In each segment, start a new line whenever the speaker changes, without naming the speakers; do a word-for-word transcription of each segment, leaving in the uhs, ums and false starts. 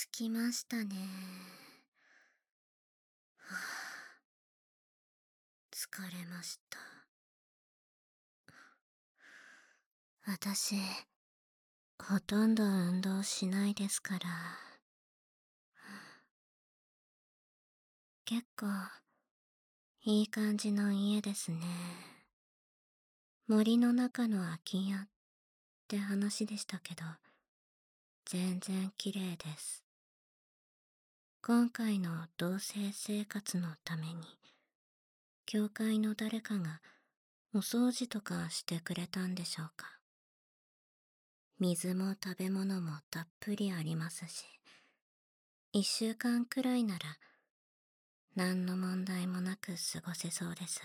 着きましたね。はあ、疲れました。私、ほとんど運動しないですから。結構、いい感じの家ですね。森の中の空き家って話でしたけど、全然綺麗です。今回の同棲生活のために、教会の誰かがお掃除とかしてくれたんでしょうか。水も食べ物もたっぷりありますし、一週間くらいなら何の問題もなく過ごせそうです。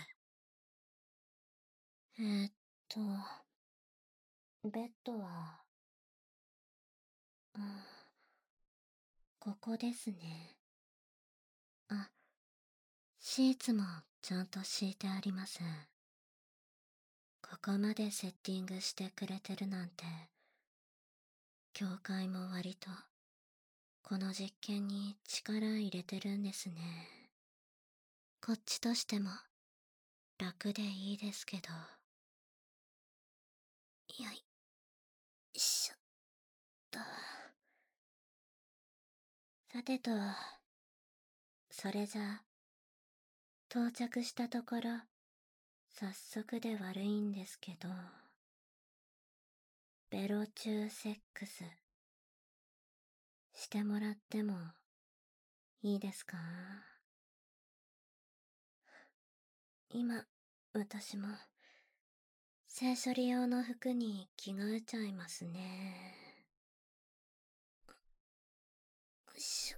えーっと、ベッドは、うん、ここですね。あ、シーツもちゃんと敷いてあります。ここまでセッティングしてくれてるなんて、教会も割とこの実験に力入れてるんですね。こっちとしても楽でいいですけど。よいしょっと。さてと、それじゃあ、到着したところ、早速で悪いんですけど、ベロチューセックス、してもらってもいいですか？今、私も、性処理用の服に着替えちゃいますね。よいしょ。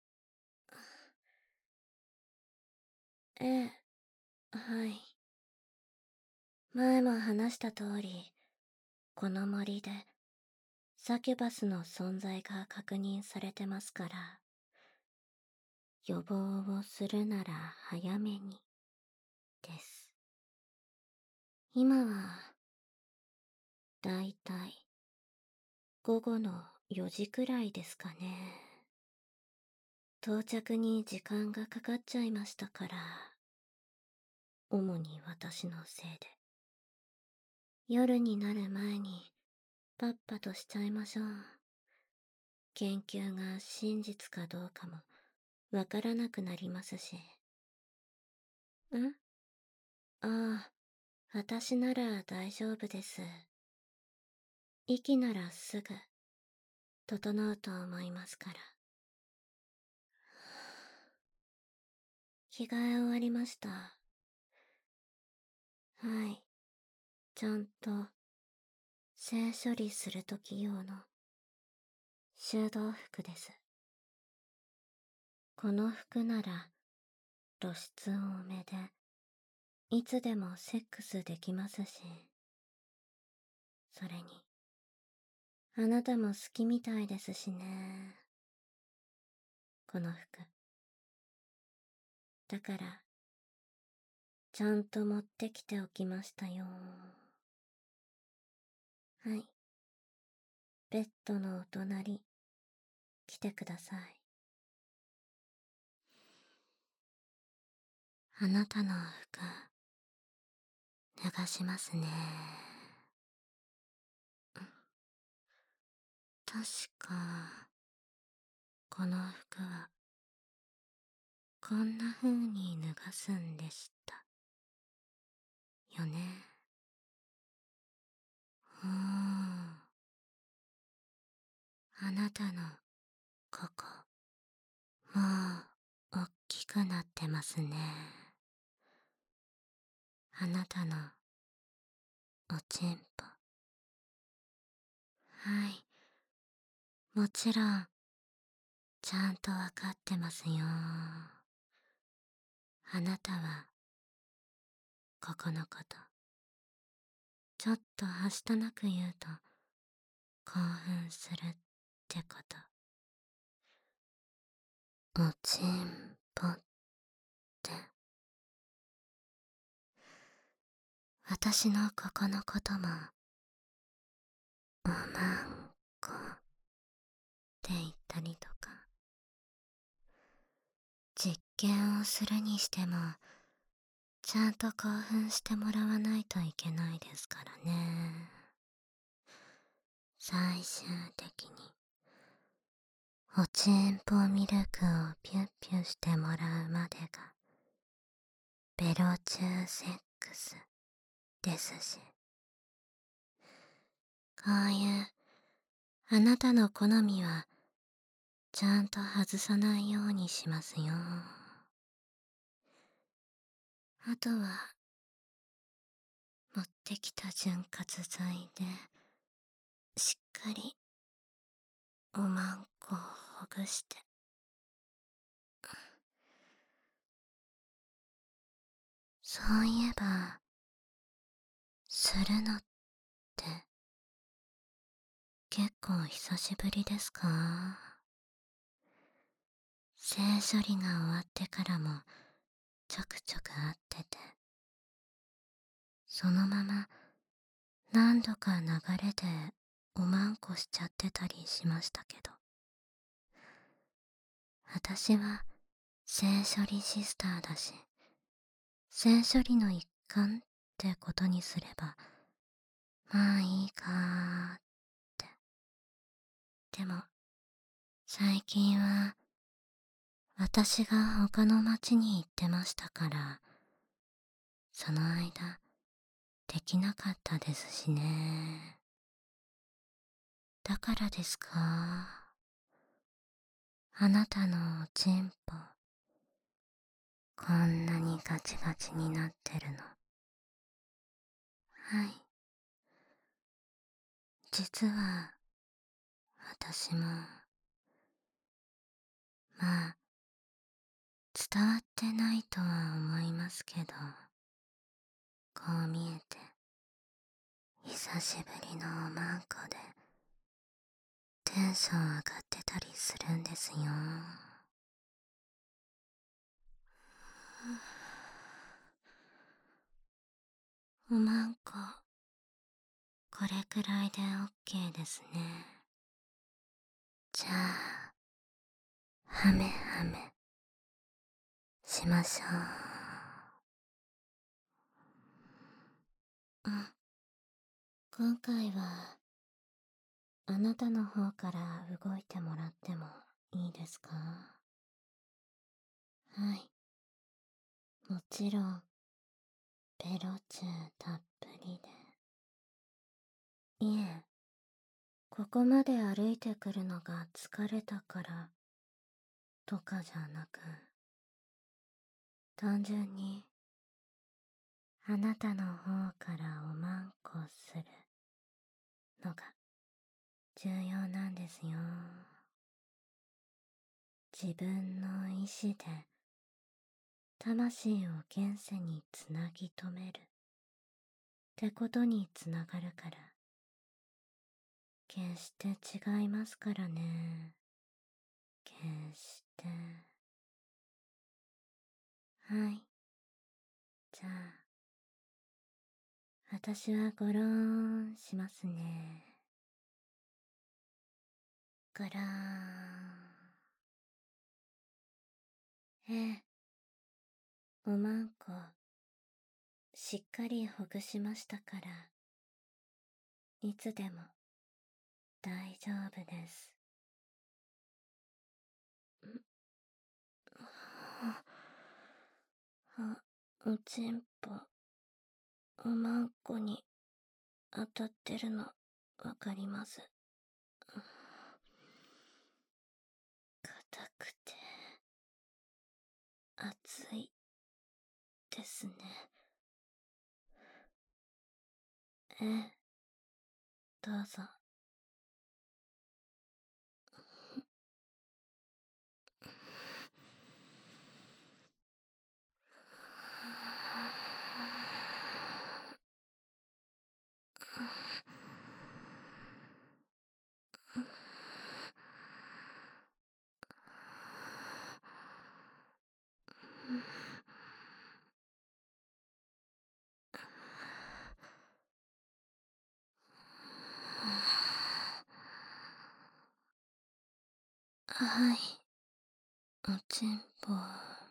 ええ、はい。前も話した通り、この森で、サキュバスの存在が確認されてますから、予防をするなら早めに、です。今は、だいたい、午後のよじくらいですかね。到着に時間がかかっちゃいましたから、主に私のせいで。夜になる前に、パッパとしちゃいましょう。研究が真実かどうかも、わからなくなりますし。ん？ああ、私なら大丈夫です。息ならすぐ、整うと思いますから。着替え終わりました。はい。ちゃんと、性処理するとき用の、修道服です。この服なら、露出多めで、いつでもセックスできますし。それに、あなたも好きみたいですしね。この服。だから、ちゃんと持ってきておきましたよ。はい。ベッドのお隣、来てください。あなたの服、脱がしますね。確か、この服は、こんな風に脱がすんでした。よね。うーん。あなたの、ここ、もう、おっきくなってますね。あなたの、おちんぽ。はい。もちろん、ちゃんとわかってますよ。あなたは、ここのこと、ちょっとはしたなく言うと、興奮するってこと。おちんぽって。私のここのことも、おまんこって言ったりとか。 実験をするにしても、ちゃんと興奮してもらわないといけないですからね。最終的に、おちんぽミルクをピュッピュしてもらうまでが、ベロチューセックスですし。こういう、あなたの好みは、ちゃんと外さないようにしますよ。あとは、持ってきた潤滑剤で、しっかり、おまんこをほぐして。そういえば、するのって、結構久しぶりですか？性処理が終わってからも、ちょくちょく会ってて、そのまま、何度か流れでおまんこしちゃってたりしましたけど、私は性処理シスターだし、性処理の一環ってことにすれば、まあいいかーって。でも、最近は、私が他の町に行ってましたから、その間、できなかったですしね。だからですか？あなたのおちんぽ、こんなにガチガチになってるの。はい。実は、私も、まあ、伝わってないとは思いますけど、こう見えて、久しぶりのおまんこで、テンション上がってたりするんですよ。おまんこ、これくらいでオッケーですね。じゃあ、はめはめ、しましょう。うん。今回は、あなたの方から動いてもらってもいいですか？はい。もちろん、ベロチューたっぷりで。いえ、ここまで歩いてくるのが疲れたから、とかじゃなく、単純に、あなたの方からおまんこするのが重要なんですよ。自分の意志で魂を現世につなぎ止めるってことにつながるから、決して違いますからね。決して。はい。じゃあ、私はごろーんしますね。ごろーん。ええ、おまんこ、しっかりほぐしましたから、いつでも大丈夫です。あ、おちんぽ、おまんこに当たってるのわかります。硬くて、熱いですね。ええ、どうぞ。はい、おちんぽ。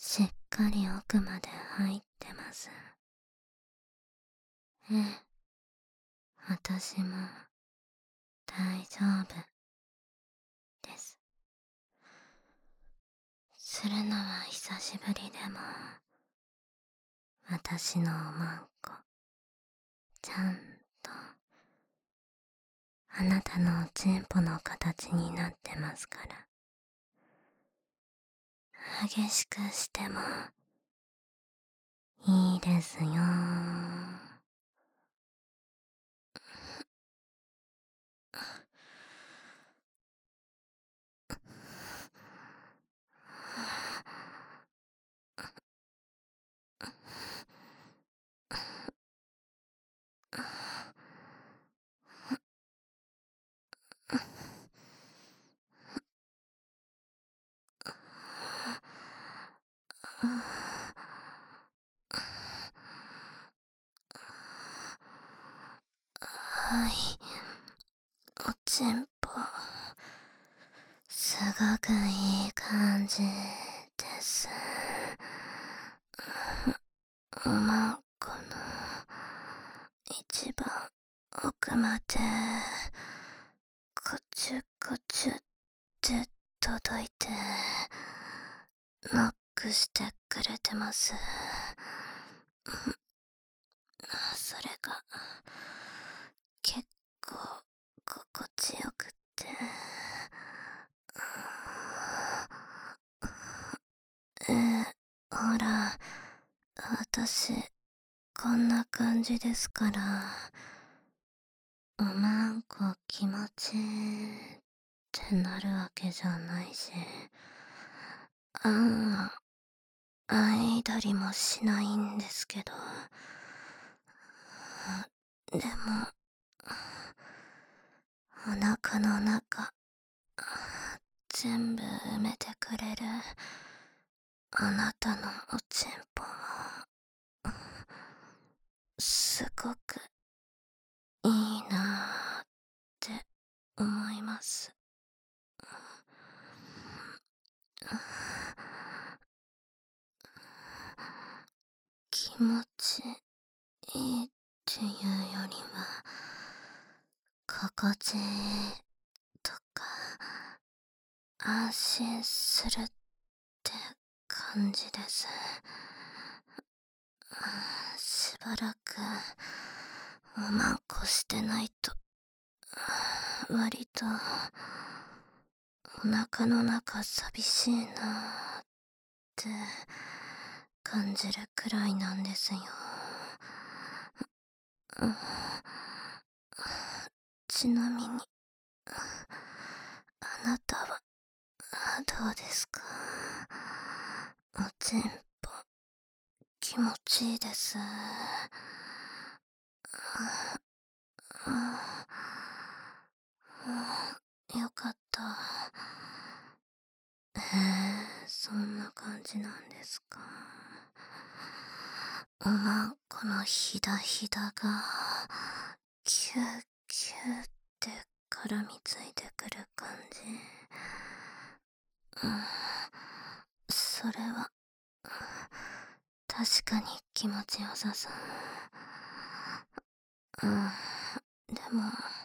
しっかり奥まで入ってます。ええ、私も大丈夫です。するのは久しぶりでも、私のおまんこ、ちゃんと、あなたのおちんぽの形になってますから。激しくしても、いいですよ。はい、おちんぽ、すごくいい感じです。おまんこの一番奥までこちゅこちゅって届いてノックしてくれてます。それが結構心地よくってえー、ほら私こんな感じですから、おまんこ気持ちいいってなるわけじゃないし、あんあいだりもしないんですけど、でもお腹の中全部埋めてくれるあなたのおちんぽはすごくいいなーって思います。気持ちいいっていうよりは心地いいとか安心するって感じです。しばらくおまんこしてないと割とお腹の中寂しいなーって感じるくらいなんですよ。ちなみにあなたはどうですか？おちんぽ気持ちいいです。よかった。へえ、そんな感じなんですか。おまんこのひだひだがキューキューって絡みついてくる感じ。うん、それは確かに気持ちよさそう。うん、でも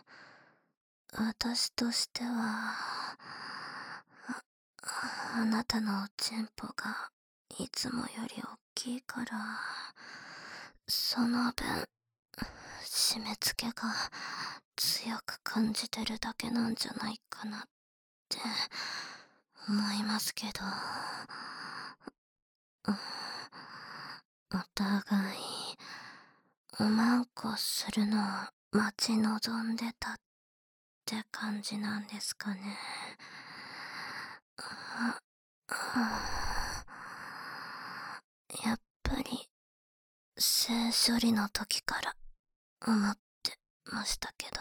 私としてはあ、あなたのおちんぽがいつもより大きいから、その分締め付けが強く感じてるだけなんじゃないかなって思いますけど、お互いおまんこするのを待ち望んでたって感じなんですかね。やっぱり性処理の時から思ってましたけど、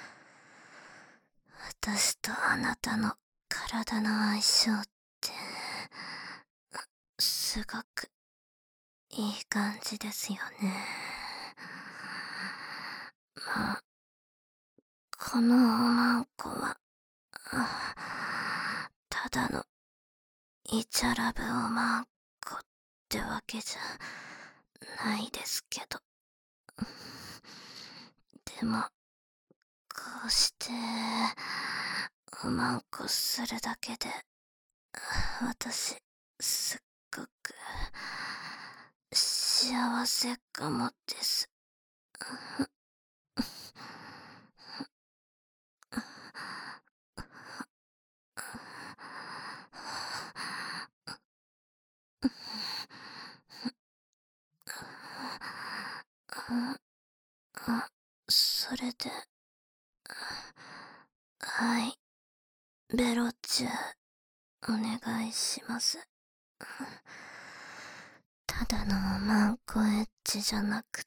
私とあなたの体の相性ってすごくいい感じですよね。まあこのおまんこはただのイチャラブおまんこっってわけじゃないですけど。でも、こうして、おまんこするだけで、私、すっごく、幸せかもです。あ、それで、はい、ベロチュー、お願いします。ただのおまんこエッチじゃなくって、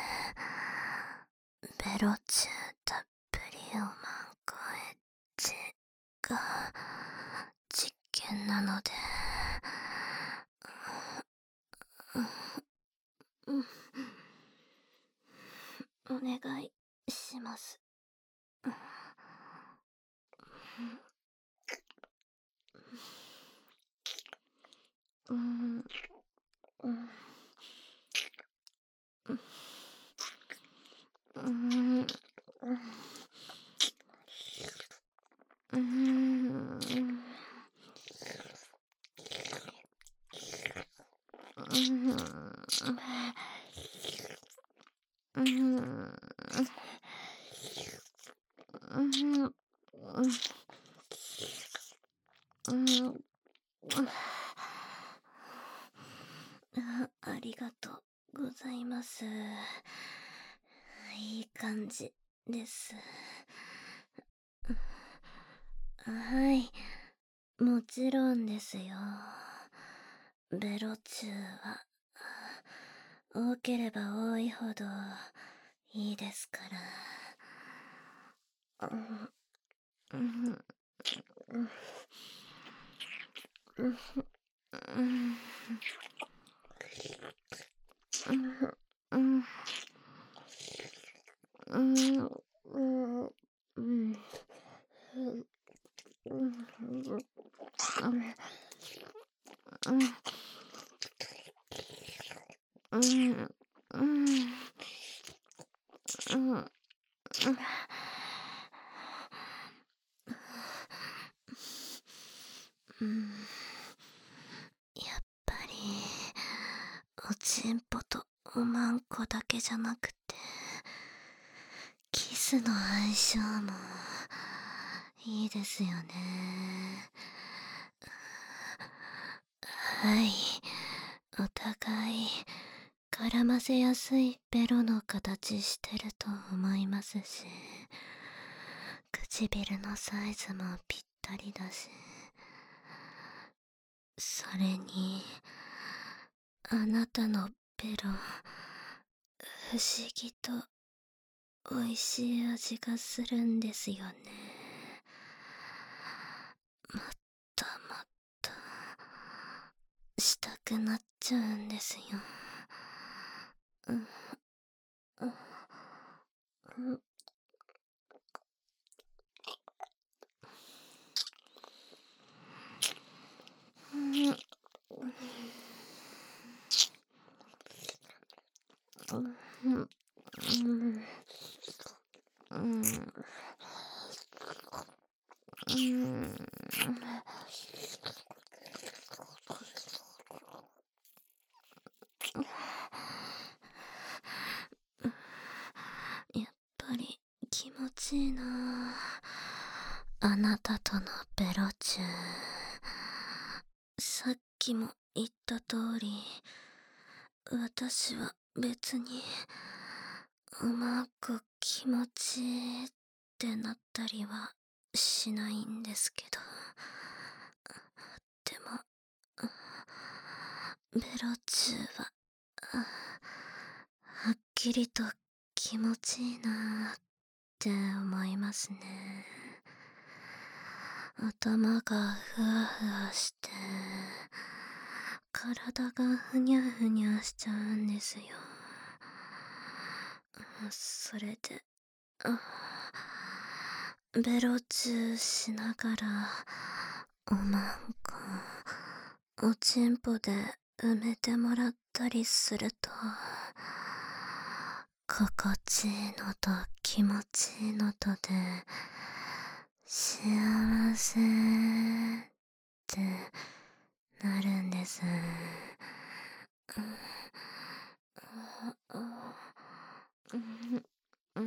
ベロチューたっぷりおまんこエッチが実験なので、お願いします。うん、うん、うん、うん、うん、あ、ありがとうございます。いい感じです。はい、もちろんですよ。ベロチューは多ければ多いほどいいですから。うん、うん、うん、うん、うん、うん、うん、うん、うん、うん、うん、やっぱり、おちんぽとおまんこだけじゃなくて、キスの相性もいいですよね。はい、お互い絡ませやすいベロの形してると思いますし、唇のサイズもぴったりだし、それにあなたのベロ、不思議と美味しい味がするんですよね。もっともっとしたくなっちゃうんですよ。うん、うん、うん、うん、うん、うん、うん、やっぱり気持ちいいなあ、あなたとのベロチュー。さっきも言った通り、私は別にうまく気持ちいいってなったりはしないんですけど、でもベロチューははっきりと気持ちいいなって思いますね。頭がふわふわして体がふにゃふにゃしちゃうんですよ。それで、ベロチューしながらおまんこおちんぽで埋めてもらったりすると、心地いいのと気持ちいいのとで、幸せってなるんです。うん、うん、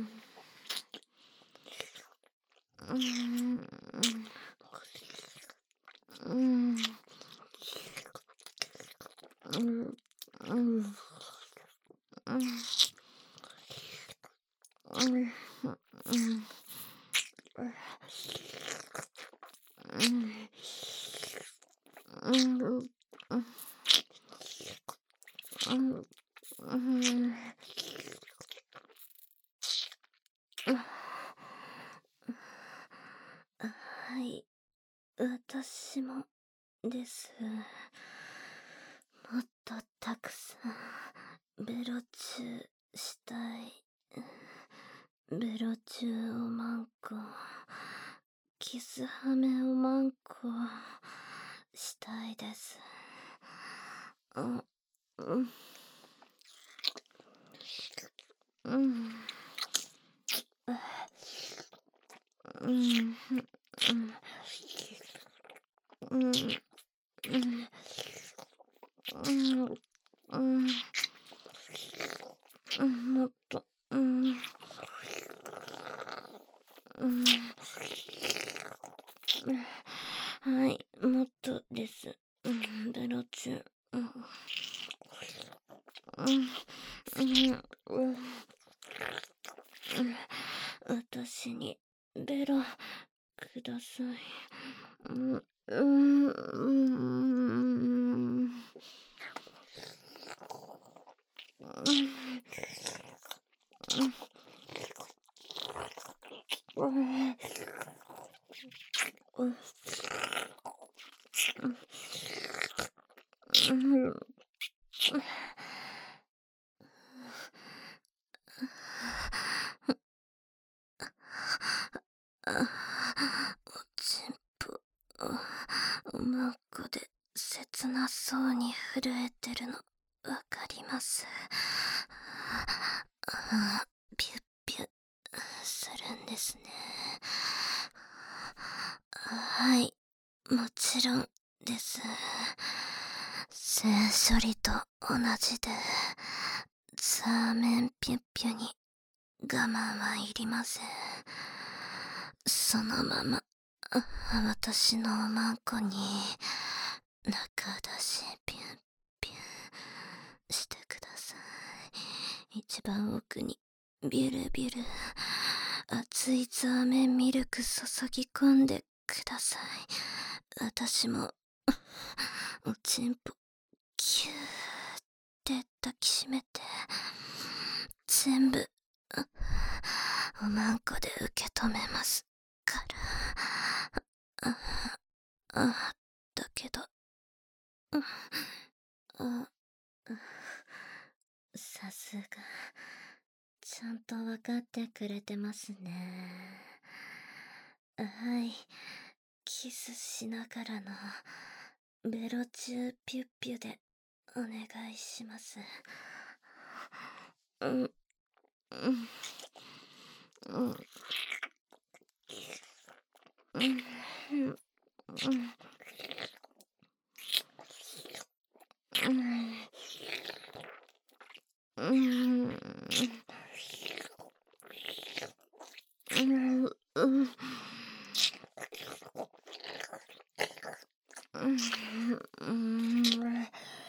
うん、うん、うん、うん、うん、うん、うん、うん、はい、私もです。もっとたくさんベロチューしたい。ベロチューをマンコ、キスハメをマンコしたいです。うん、うん、うん、うん、うん、うん、うん、うん、うん、うん、もっと、うん、うん、はい、もっとです。うん、ベロチュー。うん、うん、うん、うん、私にベロください。うん、うん、うん、うん、うん、おちんぽ、おまんこで切なそうに震えてるのわかります。ピュッピュッするんですね。はい、もちろんです。性処理と同じで、ザーメンピュッピュに我慢はいりません。そのまま、あ私のおまんこに、中出しピュンピュンしてください。一番奥に、ビュルビュル、熱いザーメンミルク注ぎ込んでください。私も、おちんぽ、キューって抱きしめて、全部、おまんこで受け止めますから。あ、あ、だけど、あ、さすが、ちゃんとわかってくれてますね。はい、キスしながらの、ベロチューピュッピュで、お願いします。うん、うん、うん、うん、うん、うん、うん、うん、うん、うん、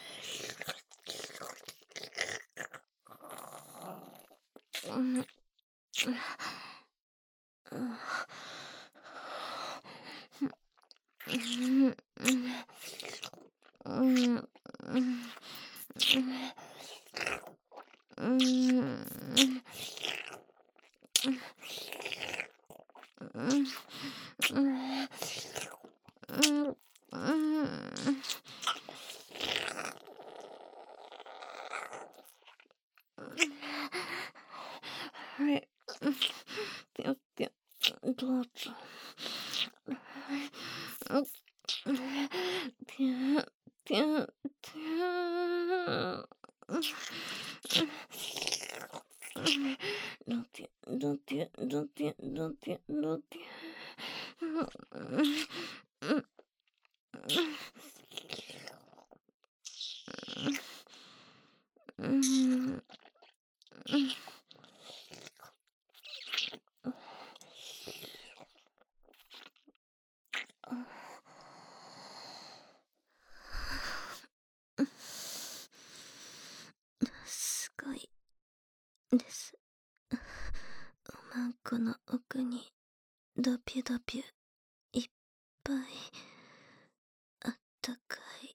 うん、はい。ぴょぴょ、どうぞ。ぴゅぴゅぴゅぴゅ。 どっち、どっち、どっち、どっち、どっち。うん。すごいです。おまんこの奥にドピュドピュいっぱいあったかい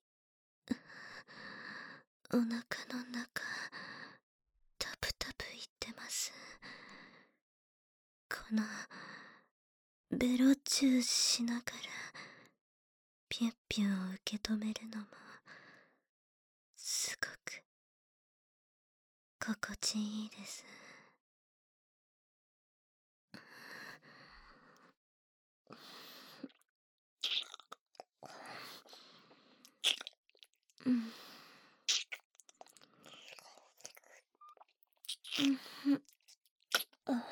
お腹の中タプタプいってます。このベロチューしながらピュッピュを受け止めるのもすごく心地いいです。うん。うん。あ。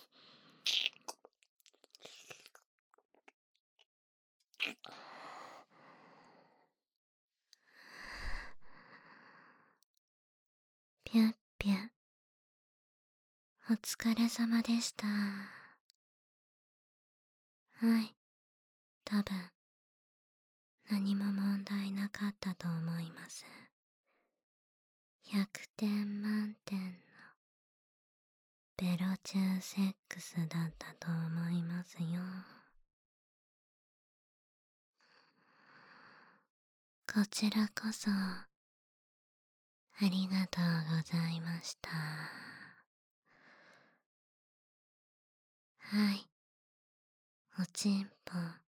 ぴゅっぴゅ。お疲れ様でした。はい。多分、何も問題なかったと思います。ひゃくてん満点のベロチューセックスだったと思いますよ。こちらこそ、ありがとうございました。はい。おちんぽ、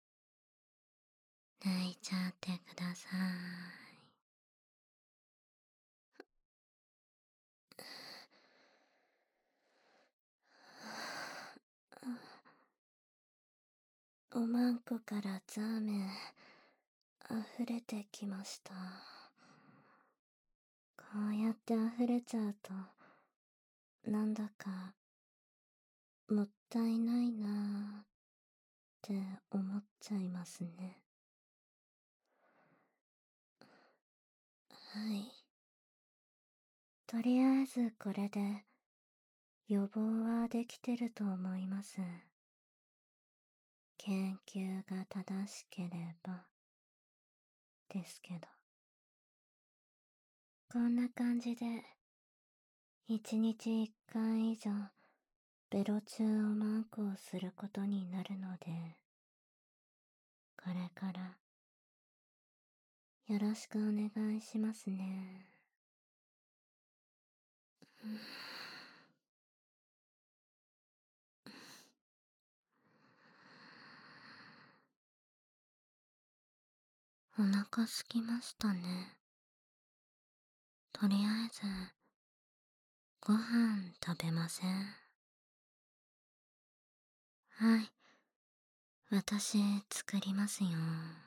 泣いちゃってください。おまんこからザーメン溢れてきました。こうやって溢れちゃうと、なんだかもったいないなーって思っちゃいますね。はい。とりあえずこれで予防はできてると思います。研究が正しければですけど。こんな感じで一日一回以上ベロチューをマークをすることになるので、これからよろしくお願いしますね。お腹すきましたね。とりあえずご飯食べません？はい。私作りますよ。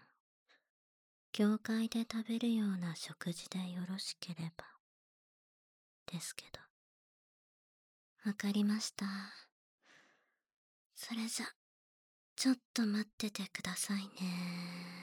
教会で食べるような食事でよろしければ。ですけど。わかりました。それじゃ、ちょっと待っててくださいね。